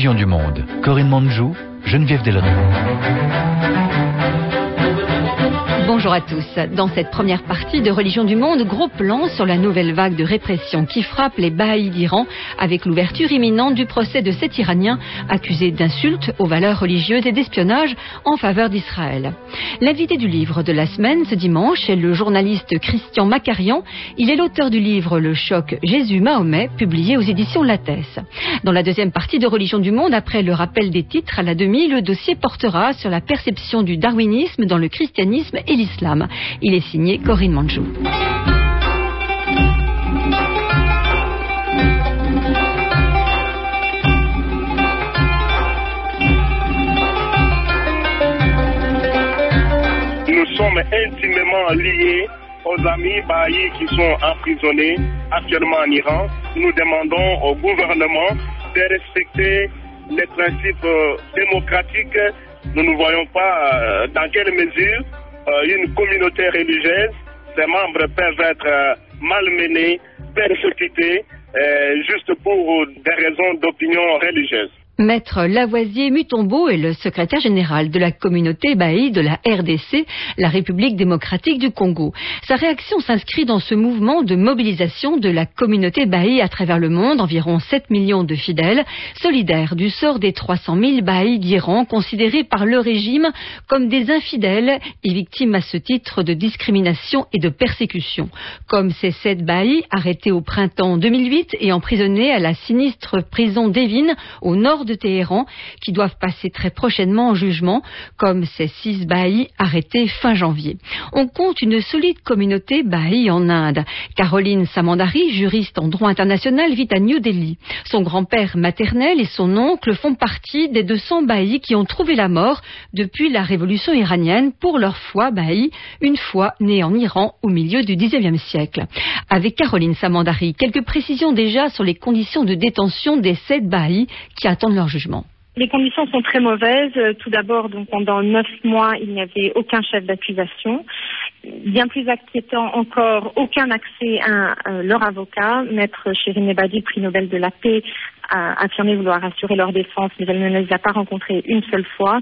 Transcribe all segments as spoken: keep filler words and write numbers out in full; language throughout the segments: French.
Religion du monde. Corinne Manjou, Geneviève Delaunay. Bonjour à tous. Dans cette première partie de Religion du monde, gros plan sur la nouvelle vague de répression qui frappe les Bahaïs d'Iran avec l'ouverture imminente du procès de sept Iraniens accusés d'insultes aux valeurs religieuses et d'espionnage en faveur d'Israël. L'invité du livre de la semaine ce dimanche est le journaliste Christian Macarian. Il est l'auteur du livre Le choc Jésus-Mahomet, publié aux éditions Lattès. Dans la deuxième partie de Religion du monde, après le rappel des titres à la demi, le dossier portera sur la perception du darwinisme dans le christianisme et l'islam. Il est signé Corinne Manjou. Nous sommes intimement liés aux amis Bahaïs qui sont emprisonnés actuellement en Iran. Nous demandons au gouvernement de respecter les principes démocratiques. Nous ne voyons pas dans quelle mesure une communauté religieuse, ses membres peuvent être malmenés, persécutés, juste pour des raisons d'opinion religieuse. Maître Lavoisier Mutombo est le secrétaire général de la communauté Bahaï de la R D C, la République démocratique du Congo. Sa réaction s'inscrit dans ce mouvement de mobilisation de la communauté Bahaï à travers le monde, environ sept millions de fidèles, solidaires du sort des trois cent mille Bahaïs d'Iran, considérés par le régime comme des infidèles et victimes à ce titre de discrimination et de persécution. Comme ces sept Bahaïs arrêtés au printemps deux mille huit et emprisonnés à la sinistre prison d'Evin, au nord de de Téhéran, qui doivent passer très prochainement en jugement, comme ces six Bahaïs arrêtés fin janvier. On compte une solide communauté Bahaï en Inde. Caroline Samandari, juriste en droit international, vit à New Delhi. Son grand-père maternel et son oncle font partie des deux cents Bahaïs qui ont trouvé la mort depuis la révolution iranienne pour leur foi Bahaï, une foi née en Iran au milieu du dix-neuvième siècle. Avec Caroline Samandari, quelques précisions déjà sur les conditions de détention des sept Bahaïs qui attendent leur jugement. Les conditions sont très mauvaises. Tout d'abord, donc, pendant neuf mois, il n'y avait aucun chef d'accusation. Bien plus inquiétant encore, aucun accès à, à leur avocat. Maître Shirin Ebadi, prix Nobel de la paix, a affirmé vouloir assurer leur défense, mais elle ne les a pas rencontrés une seule fois.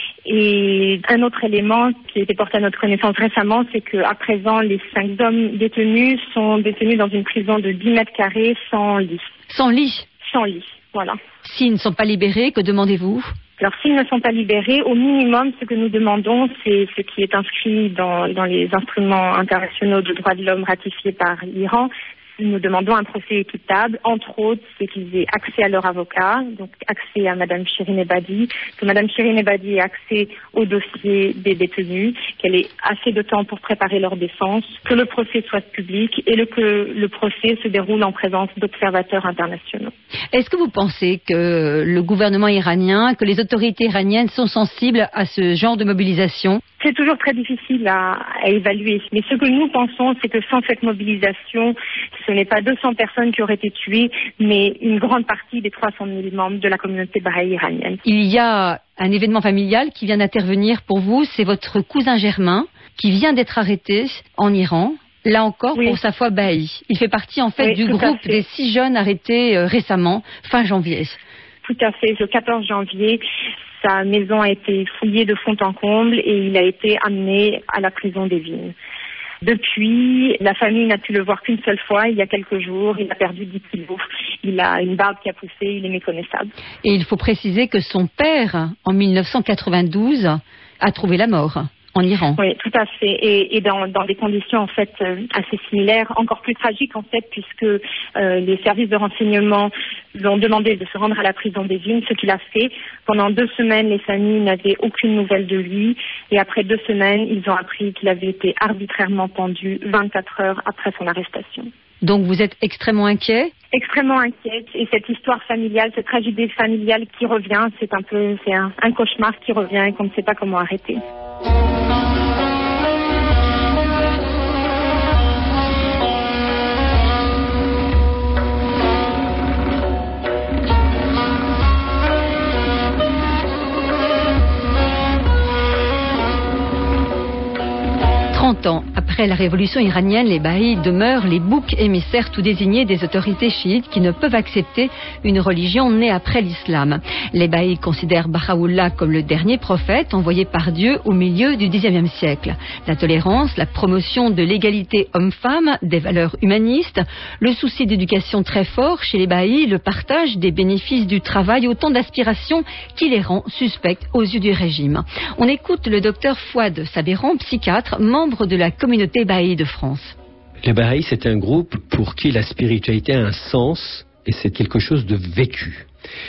Et un autre élément qui a été porté à notre connaissance récemment, c'est qu'à présent, les cinq hommes détenus sont détenus dans une prison de dix mètres carrés sans lit. Sans lit Sans lit, voilà. S'ils ne sont pas libérés, que demandez-vous ? Alors, s'ils ne sont pas libérés, au minimum, ce que nous demandons, c'est ce qui est inscrit dans, dans les instruments internationaux de droits de l'homme ratifiés par l'Iran. Nous demandons un procès équitable, entre autres, c'est qu'ils aient accès à leur avocat, donc accès à Madame Shirin Ebadi, que Madame Shirin Ebadi ait accès au dossier des détenus, qu'elle ait assez de temps pour préparer leur défense, que le procès soit public et le, que le procès se déroule en présence d'observateurs internationaux. Est-ce que vous pensez que le gouvernement iranien, que les autorités iraniennes sont sensibles à ce genre de mobilisation ? C'est toujours très difficile à, à évaluer, mais ce que nous pensons, c'est que sans cette mobilisation, ce n'est pas deux cents personnes qui auraient été tuées, mais une grande partie des trois cent mille membres de la communauté Bahaï iranienne. Il y a un événement familial qui vient d'intervenir pour vous, c'est votre cousin Germain qui vient d'être arrêté en Iran. Là encore, oui. Pour sa foi Bahaï. Il fait partie en fait oui, du groupe des six jeunes arrêtés euh, récemment, fin janvier. Tout à fait, le quatorze janvier. Sa maison a été fouillée de fond en comble et il a été amené à la prison d'Evin. Depuis, la famille n'a pu le voir qu'une seule fois, il y a quelques jours. Il a perdu dix kilos. Il a une barbe qui a poussé, il est méconnaissable. Et il faut préciser que son père, en mille neuf cent quatre-vingt-douze, a trouvé la mort en Iran. Oui, tout à fait. Et, et dans, dans des conditions en fait euh, assez similaires, encore plus tragiques en fait, puisque euh, les services de renseignement lui ont demandé de se rendre à la prison d'Evin, ce qu'il a fait. Pendant deux semaines, les familles n'avaient aucune nouvelle de lui. Et après deux semaines, ils ont appris qu'il avait été arbitrairement pendu vingt-quatre heures après son arrestation. Donc vous êtes extrêmement inquiet ? Extrêmement inquiète. Et cette histoire familiale, cette tragédie familiale qui revient, c'est un peu, c'est un, un cauchemar qui revient et qu'on ne sait pas comment arrêter. trente ans après Après la révolution iranienne, les Baha'is demeurent les boucs émissaires tout désignés des autorités chiites qui ne peuvent accepter une religion née après l'islam. Les Baha'is considèrent Baha'u'llah comme le dernier prophète envoyé par Dieu au milieu du dix-neuvième siècle. La tolérance, la promotion de l'égalité homme-femme, des valeurs humanistes, le souci d'éducation très fort chez les Baha'is, le partage des bénéfices du travail, autant d'aspirations qui les rend suspects aux yeux du régime. On écoute le docteur Fouad Sabéran, psychiatre, membre de la communauté Baha'i de France. Les Baha'is, c'est un groupe pour qui la spiritualité a un sens et c'est quelque chose de vécu.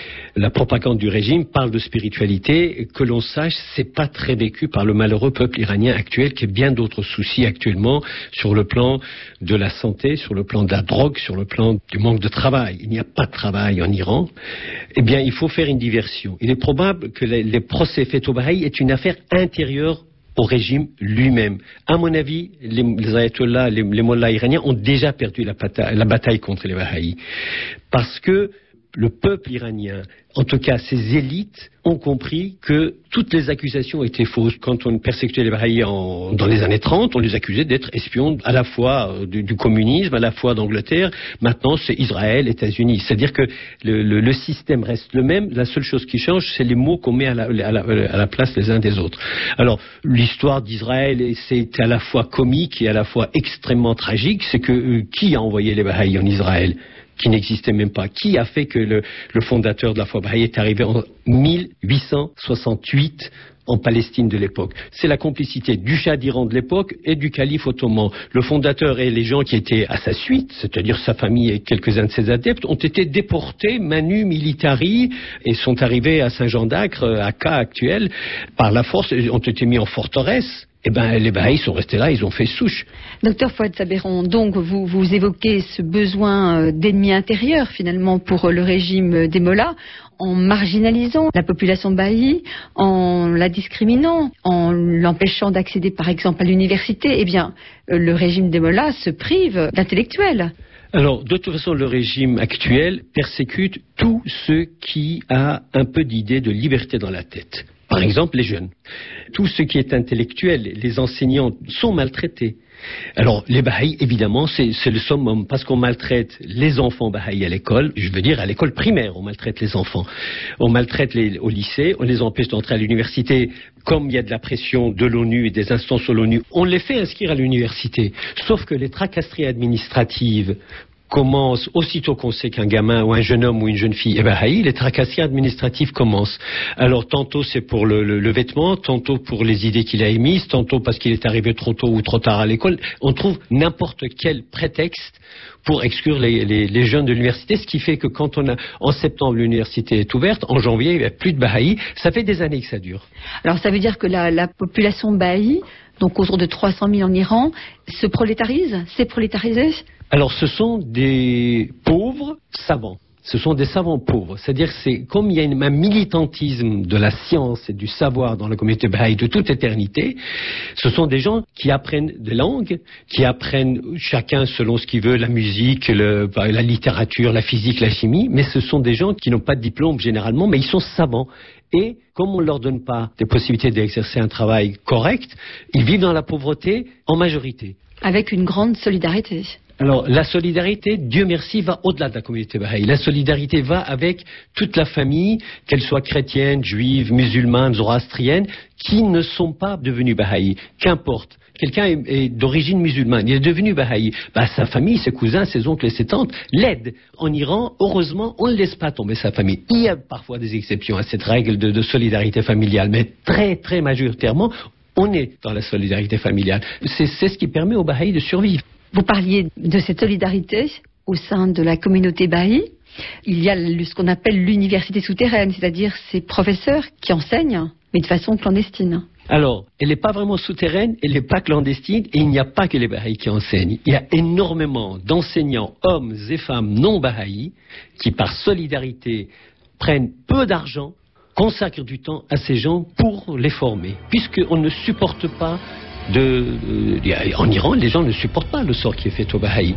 La propagande du régime parle de spiritualité, que l'on sache, c'est pas très vécu par le malheureux peuple iranien actuel qui a bien d'autres soucis actuellement sur le plan de la santé, sur le plan de la drogue, sur le plan du manque de travail. Il n'y a pas de travail en Iran. Eh bien, il faut faire une diversion. Il est probable que les, les procès faits aux Baha'is est une affaire intérieure au régime lui-même. À mon avis, les, les ayatollahs, les, les mollahs iraniens ont déjà perdu la, bataille, la bataille contre les Baha'is. Parce que le peuple iranien, en tout cas ses élites, ont compris que toutes les accusations étaient fausses. Quand on persécutait les Baha'is en, dans les années trente, on les accusait d'être espions à la fois du, du communisme, à la fois d'Angleterre. Maintenant, c'est Israël, États-Unis. C'est-à-dire que le, le, le système reste le même. La seule chose qui change, c'est les mots qu'on met à la, à, la, à la place les uns des autres. Alors, l'histoire d'Israël, c'est à la fois comique et à la fois extrêmement tragique. C'est que euh, qui a envoyé les Baha'is en Israël ? Qui n'existait même pas. Qui a fait que le, le fondateur de la foi Baha'i est arrivé en mille huit cent soixante-huit en Palestine de l'époque? C'est la complicité du Shah d'Iran de l'époque et du calife ottoman. Le fondateur et les gens qui étaient à sa suite, c'est-à-dire sa famille et quelques-uns de ses adeptes, ont été déportés manu militari et sont arrivés à Saint-Jean d'Acre, à Cas actuel, par la force, ont été mis en forteresse. Eh bien, les Baha'is sont restés là, ils ont fait souche. Docteur Fouad Sabéran, donc vous, vous évoquez ce besoin d'ennemis intérieurs finalement pour le régime des mollahs, en marginalisant la population baha'i, en la discriminant, en l'empêchant d'accéder par exemple à l'université. Eh bien, le régime des mollahs se prive d'intellectuels. Alors, de toute façon, le régime actuel persécute tous ceux qui a un peu d'idée de liberté dans la tête. Par exemple, les jeunes. Tout ce qui est intellectuel, les enseignants sont maltraités. Alors, les Baha'is, évidemment, c'est, c'est le summum, parce qu'on maltraite les enfants Baha'is à l'école, je veux dire à l'école primaire, on maltraite les enfants. On maltraite les, au lycée, on les empêche d'entrer à l'université. Comme il y a de la pression de l'ONU et des instances de l'ONU, on les fait inscrire à l'université. Sauf que les tracasseries administratives commence aussitôt qu'on sait qu'un gamin ou un jeune homme ou une jeune fille est Baha'i, les tracasseries administratives commencent. Alors tantôt c'est pour le, le, le vêtement, tantôt pour les idées qu'il a émises, tantôt parce qu'il est arrivé trop tôt ou trop tard à l'école. On trouve n'importe quel prétexte pour exclure les, les, les jeunes de l'université, ce qui fait que quand on a, en septembre l'université est ouverte, en janvier il n'y a plus de Baha'i, ça fait des années que ça dure. Alors ça veut dire que la, la population Baha'i, donc autour de trois cent mille en Iran, se prolétarise, s'est prolétarisée? Alors ce sont des pauvres savants. Ce sont des savants pauvres. C'est-à-dire c'est comme il y a une, un militantisme de la science et du savoir dans la communauté Baha'i de toute éternité, ce sont des gens qui apprennent des langues, qui apprennent chacun selon ce qu'il veut, la musique, le, la littérature, la physique, la chimie, mais ce sont des gens qui n'ont pas de diplôme généralement, mais ils sont savants. Et comme on ne leur donne pas des possibilités d'exercer un travail correct, ils vivent dans la pauvreté en majorité. Avec une grande solidarité. Alors, la solidarité, Dieu merci, va au-delà de la communauté Baha'i. La solidarité va avec toute la famille, qu'elle soit chrétienne, juive, musulmane, zoroastrienne, qui ne sont pas devenus Baha'i. Qu'importe. Quelqu'un est, est d'origine musulmane, il est devenu Baha'i. Bah, sa famille, ses cousins, ses oncles et ses tantes l'aident. En Iran, heureusement, on ne laisse pas tomber sa famille. Il y a parfois des exceptions à cette règle de, de solidarité familiale, mais très, très majoritairement, on est dans la solidarité familiale. C'est, c'est ce qui permet aux Baha'i de survivre. Vous parliez de cette solidarité au sein de la communauté Baha'i. Il y a ce qu'on appelle l'université souterraine, c'est-à-dire ces professeurs qui enseignent, mais de façon clandestine. Alors, elle n'est pas vraiment souterraine, elle n'est pas clandestine, et il n'y a pas que les Baha'i qui enseignent. Il y a énormément d'enseignants, hommes et femmes non Baha'i, qui par solidarité prennent peu d'argent, consacrent du temps à ces gens pour les former, puisqu'on ne supporte pas De, euh, en Iran, les gens ne supportent pas le sort qui est fait aux Baha'i.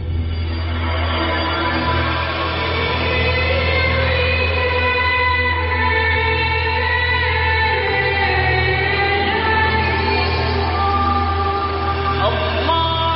Allah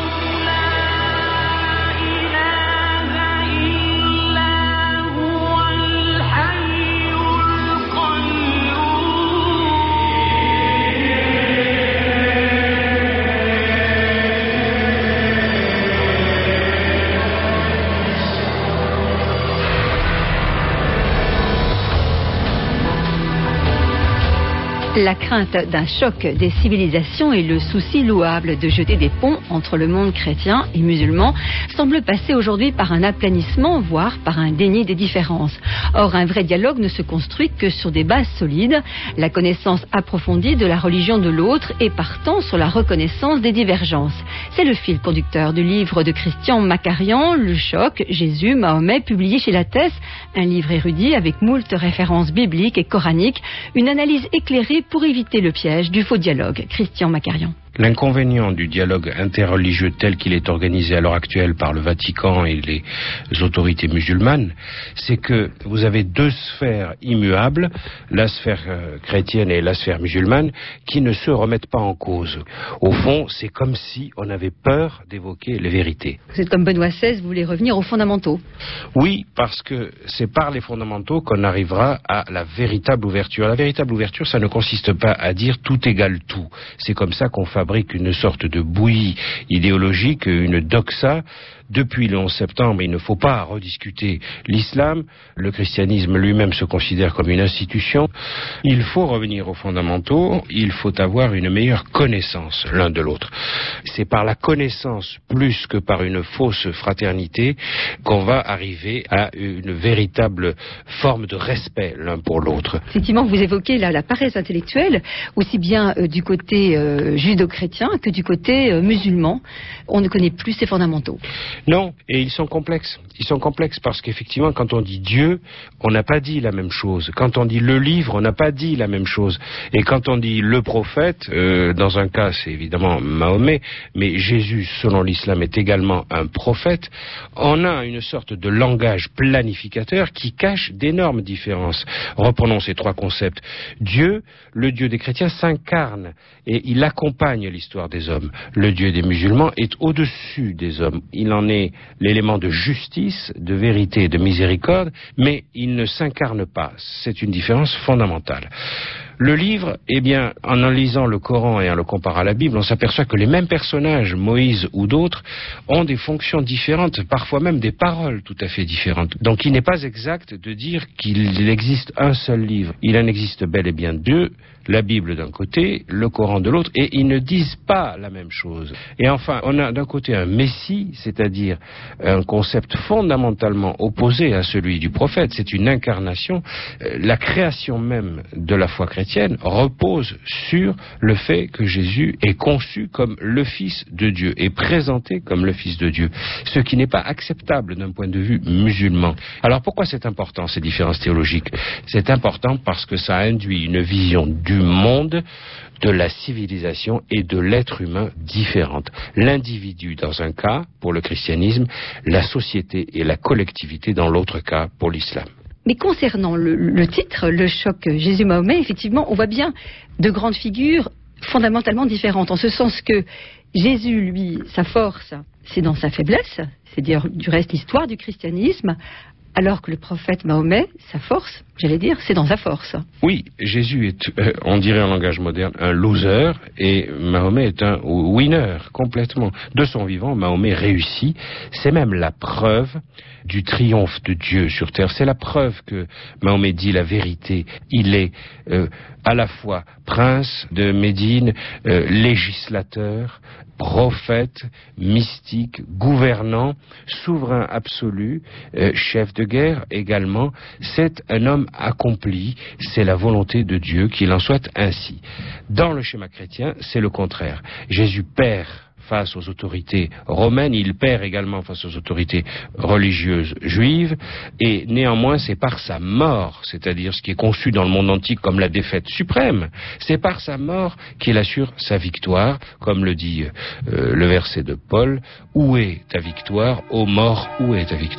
La crainte d'un choc des civilisations et le souci louable de jeter des ponts entre le monde chrétien et musulman semblent passer aujourd'hui par un aplanissement, voire par un déni des différences. Or, un vrai dialogue ne se construit que sur des bases solides, la connaissance approfondie de la religion de l'autre et partant sur la reconnaissance des divergences. C'est le fil conducteur du livre de Christian Macarian, Le choc, Jésus, Mahomet, publié chez Lattès, un livre érudit avec moult références bibliques et coraniques, une analyse éclairée pour éviter le piège du faux dialogue. Christian Macarian. L'inconvénient du dialogue interreligieux tel qu'il est organisé à l'heure actuelle par le Vatican et les autorités musulmanes, c'est que vous avez deux sphères immuables, la sphère euh, chrétienne et la sphère musulmane, qui ne se remettent pas en cause. Au fond, c'est comme si on avait peur d'évoquer les vérités. Vous êtes comme Benoît seize, vous voulez revenir aux fondamentaux. Oui, parce que c'est par les fondamentaux qu'on arrivera à la véritable ouverture. La véritable ouverture, ça ne consiste pas à dire tout égale tout. C'est comme ça qu'on fabrique une sorte de bouillie idéologique, une doxa. Depuis le onze septembre, il ne faut pas rediscuter l'islam. Le christianisme lui-même se considère comme une institution. Il faut revenir aux fondamentaux. Il faut avoir une meilleure connaissance l'un de l'autre. C'est par la connaissance plus que par une fausse fraternité qu'on va arriver à une véritable forme de respect l'un pour l'autre. Effectivement, vous évoquez là, la paresse intellectuelle, aussi bien euh, du côté euh, judo-chrétien que du côté euh, musulman. On ne connaît plus ces fondamentaux. Non, et ils sont complexes. Ils sont complexes parce qu'effectivement, quand on dit Dieu, on n'a pas dit la même chose. Quand on dit le livre, on n'a pas dit la même chose. Et quand on dit le prophète, euh, dans un cas, c'est évidemment Mahomet, mais Jésus, selon l'islam, est également un prophète. On a une sorte de langage planificateur qui cache d'énormes différences. Reprenons ces trois concepts. Dieu, le Dieu des chrétiens, s'incarne et il accompagne l'histoire des hommes. Le Dieu des musulmans est au-dessus des hommes. Il en est l'élément de justice, de vérité et de miséricorde, mais il ne s'incarne pas. C'est une différence fondamentale. Le livre, eh bien, en en lisant le Coran et en le comparant à la Bible, on s'aperçoit que les mêmes personnages, Moïse ou d'autres, ont des fonctions différentes, parfois même des paroles tout à fait différentes. Donc il n'est pas exact de dire qu'il existe un seul livre. Il en existe bel et bien deux, la Bible d'un côté, le Coran de l'autre, et ils ne disent pas la même chose. Et enfin, on a d'un côté un Messie, c'est-à-dire un concept fondamentalement opposé à celui du prophète, c'est une incarnation. La création même de la foi chrétienne repose sur le fait que Jésus est conçu comme le Fils de Dieu, est présenté comme le Fils de Dieu, ce qui n'est pas acceptable d'un point de vue musulman. Alors pourquoi c'est important, ces différences théologiques? C'est important parce que ça induit une vision du monde, de la civilisation et de l'être humain différente. L'individu dans un cas, pour le christianisme, la société et la collectivité dans l'autre cas, pour l'islam. Mais concernant le, le titre, le choc Jésus-Mahomet, effectivement, on voit bien de grandes figures fondamentalement différentes, en ce sens que Jésus, lui, sa force, c'est dans sa faiblesse, c'est dire du reste l'histoire du christianisme, alors que le prophète Mahomet, sa force, j'allais dire, c'est dans sa force. Oui, Jésus est, euh, on dirait en langage moderne, un loser, et Mahomet est un winner, complètement. De son vivant, Mahomet réussit. C'est même la preuve du triomphe de Dieu sur terre. C'est la preuve que Mahomet dit la vérité. Il est euh, à la fois prince de Médine, euh, législateur, prophète, mystique, gouvernant, souverain absolu, euh, chef de guerre également. C'est un homme accompli, c'est la volonté de Dieu qu'il en soit ainsi. Dans le schéma chrétien, c'est le contraire. Jésus perd face aux autorités romaines, il perd également face aux autorités religieuses juives, et néanmoins c'est par sa mort, c'est-à-dire ce qui est conçu dans le monde antique comme la défaite suprême, c'est par sa mort qu'il assure sa victoire, comme le dit euh, le verset de Paul, « Où est ta victoire? Ô mort, où est ta victoire ?»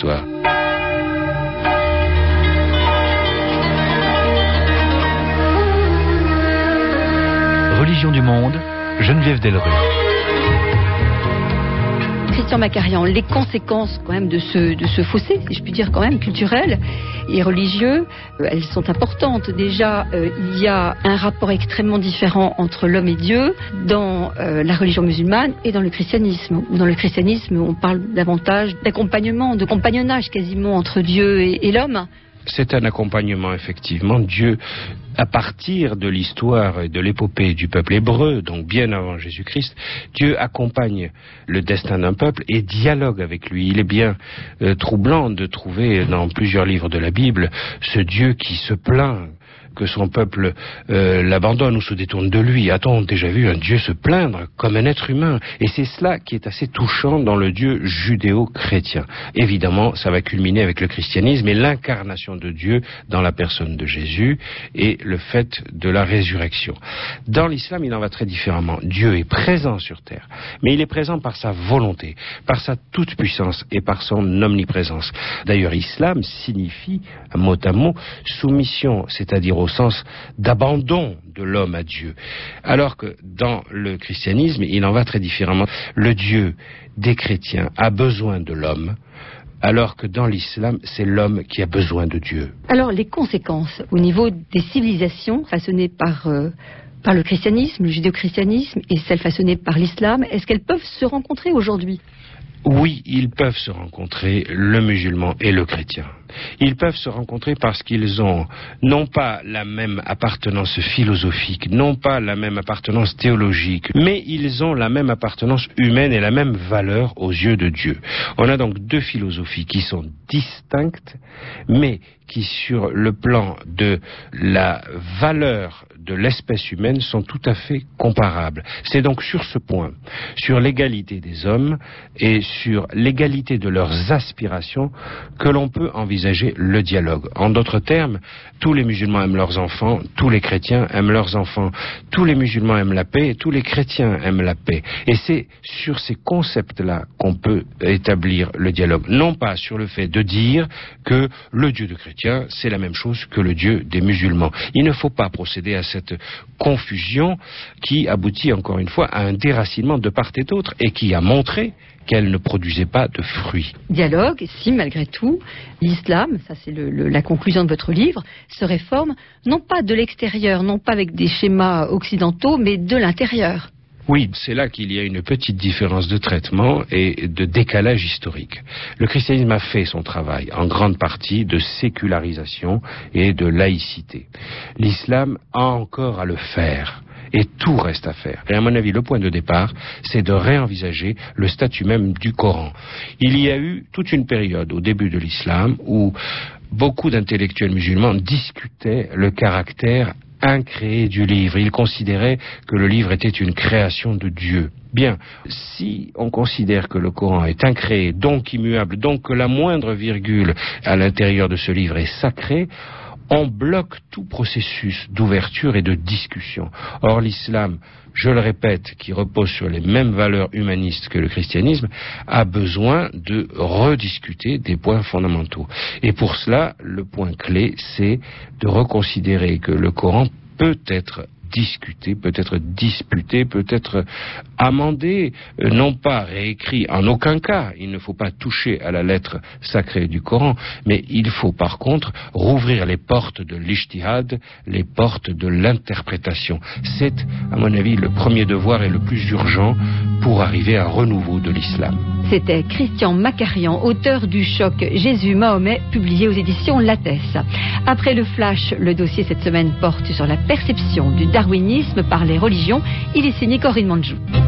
Religion du monde, Geneviève Delrue. Christian Macarian, les conséquences quand même de ce, de ce fossé, si je puis dire quand même, culturel et religieux, euh, elles sont importantes. Déjà, euh, il y a un rapport extrêmement différent entre l'homme et Dieu dans euh, la religion musulmane et dans le christianisme. Dans le christianisme, on parle davantage d'accompagnement, de compagnonnage quasiment entre Dieu et, et l'homme. C'est un accompagnement, effectivement. Dieu, à partir de l'histoire et de l'épopée du peuple hébreu, donc bien avant Jésus-Christ, Dieu accompagne le destin d'un peuple et dialogue avec lui. Il est bien euh, troublant de trouver dans plusieurs livres de la Bible ce Dieu qui se plaint que son peuple euh, l'abandonne ou se détourne de lui. A-t-on déjà vu un Dieu se plaindre comme un être humain? Et c'est cela qui est assez touchant dans le Dieu judéo-chrétien. Évidemment, ça va culminer avec le christianisme et l'incarnation de Dieu dans la personne de Jésus et le fait de la résurrection. Dans l'islam, il en va très différemment. Dieu est présent sur terre, mais il est présent par sa volonté, par sa toute-puissance et par son omniprésence. D'ailleurs, islam signifie, mot à mot, soumission, c'est-à-dire au sens d'abandon de l'homme à Dieu. Alors que dans le christianisme, il en va très différemment. Le Dieu des chrétiens a besoin de l'homme, alors que dans l'islam, c'est l'homme qui a besoin de Dieu. Alors, les conséquences au niveau des civilisations façonnées par, euh, par le christianisme, le judéo-christianisme, et celles façonnées par l'islam, est-ce qu'elles peuvent se rencontrer aujourd'hui ? Oui, ils peuvent se rencontrer, le musulman et le chrétien. Ils peuvent se rencontrer parce qu'ils ont non pas la même appartenance philosophique, non pas la même appartenance théologique, mais ils ont la même appartenance humaine et la même valeur aux yeux de Dieu. On a donc deux philosophies qui sont distinctes, mais qui, sur le plan de la valeur de l'espèce humaine, sont tout à fait comparables. C'est donc sur ce point, sur l'égalité des hommes et sur l'égalité de leurs aspirations, que l'on peut envisager le dialogue. En d'autres termes, tous les musulmans aiment leurs enfants, tous les chrétiens aiment leurs enfants, tous les musulmans aiment la paix, tous les chrétiens aiment la paix. Et c'est sur ces concepts-là qu'on peut établir le dialogue. Non pas sur le fait de dire que le Dieu de chrétiens, c'est la même chose que le Dieu des musulmans. Il ne faut pas procéder à cette confusion qui aboutit encore une fois à un déracinement de part et d'autre et qui a montré qu'elle ne produisait pas de fruits. Dialogue, si malgré tout, l'islam, ça c'est le, le, la conclusion de votre livre, se réforme non pas de l'extérieur, non pas avec des schémas occidentaux, mais de l'intérieur. Oui, c'est là qu'il y a une petite différence de traitement et de décalage historique. Le christianisme a fait son travail, en grande partie, de sécularisation et de laïcité. L'islam a encore à le faire. Et tout reste à faire. Et à mon avis, le point de départ, c'est de réenvisager le statut même du Coran. Il y a eu toute une période au début de l'islam où beaucoup d'intellectuels musulmans discutaient le caractère incréé du livre. Ils considéraient que le livre était une création de Dieu. Bien, si on considère que le Coran est incréé, donc immuable, donc que la moindre virgule à l'intérieur de ce livre est sacrée, on bloque tout processus d'ouverture et de discussion. Or, l'islam, je le répète, qui repose sur les mêmes valeurs humanistes que le christianisme, a besoin de rediscuter des points fondamentaux. Et pour cela, le point clé, c'est de reconsidérer que le Coran peut être discuté, peut être disputé, peut être amendé, euh, non pas réécrit en aucun cas. Il ne faut pas toucher à la lettre sacrée du Coran, mais il faut par contre rouvrir les portes de l'ijtihad, les portes de l'interprétation. C'est, à mon avis, le premier devoir et le plus urgent pour arriver à un renouveau de l'islam. C'était Christian Macarian, auteur du choc Jésus-Mahomet, publié aux éditions Lattès. Après le flash, le dossier cette semaine porte sur la perception du darwinisme par les religions. Il est signé Corinne Manjou.